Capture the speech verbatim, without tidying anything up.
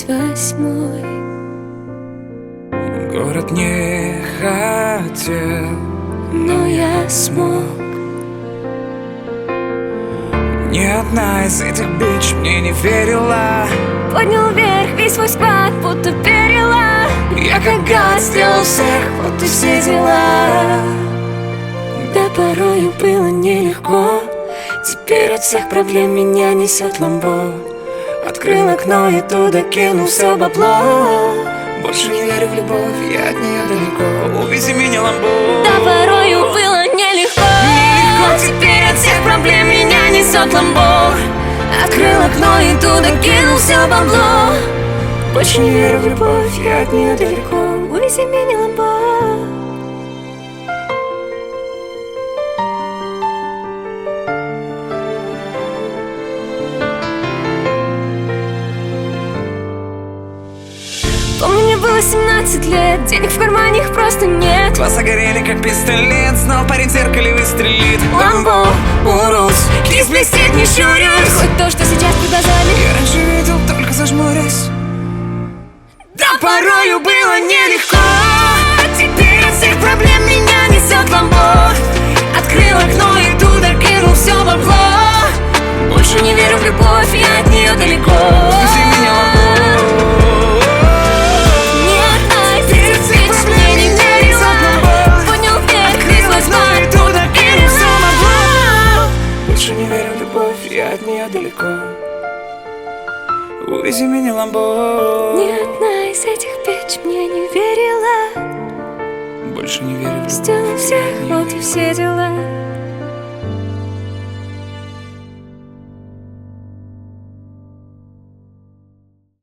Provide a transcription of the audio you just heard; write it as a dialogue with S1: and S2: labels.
S1: восьмой.
S2: Город не хотел,
S1: но я смог.
S2: Ни одна из этих бич мне не верила.
S1: Поднял вверх весь свой склад, будто перила.
S2: Я как гад сделал всех, вот и все дела.
S1: Да порою было нелегко. Теперь от всех проблем меня несет ламбо. Открыл окно и туда кинул все бабло.
S2: Больше не верю в любовь, я от нее далеко. Увези меня, ламбо.
S1: Да порою было нелегко.
S2: Нелегко.
S1: Теперь от всех проблем меня несет ламбо. Открыл окно и туда кинул все бабло.
S2: Больше не верю в любовь, я от нее далеко.
S1: Увези меня, ламбо. Помню, мне было семнадцать лет, денег в кармане их просто нет.
S2: Глаза горели как пистолет, знал парень в зеркале выстрелит.
S1: Ламбо, Урус, кисть блестит, не щурюсь. Хоть то, что сейчас перед глазами,
S2: Я раньше видел, только зажмурясь.
S1: да порою было нелегко. Теперь от всех проблем меня несет ламбо. Открыл окно и туда кинул все бабло. Больше не верю в любовь, я от нее далеко.
S2: Увези меня, ламбо.
S1: Ни одна из этих бич мне не верила. Поднял вверх весь свой склад, и туда кинул все бабло.
S2: Больше не верю в любовь, я от нее далеко. Увези меня, ламбо.
S1: Ни одна из этих бич мне не верила.
S2: Больше не верю в любовь.
S1: Сделал всех, вот и все дела.